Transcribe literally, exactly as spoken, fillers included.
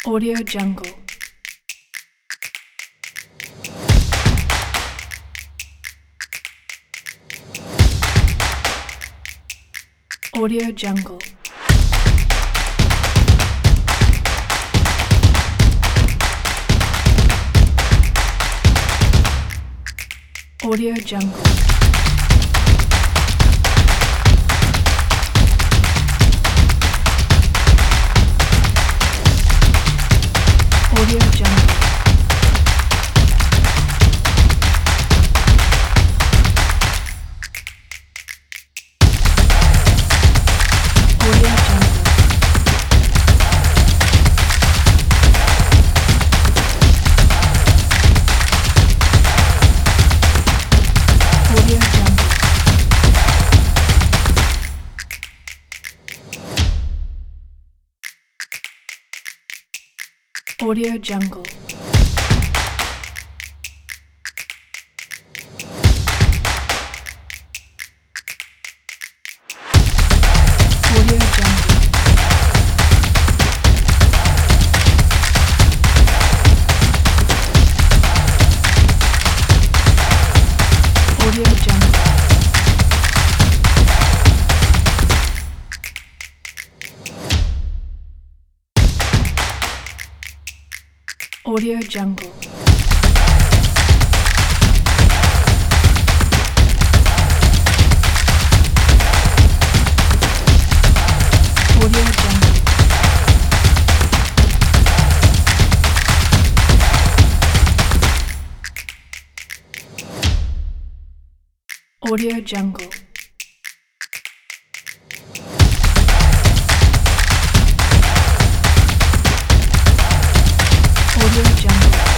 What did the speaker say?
Audio Jungle. Audio Jungle. Audio Jungle. Audio Jungle. Audio Jungle. Audio Jungle. Audio Jungle. Audio Jungle. Audio Jungle. Audio Jungle. Audio Jungle. Audio Jungle. Audio Jungle.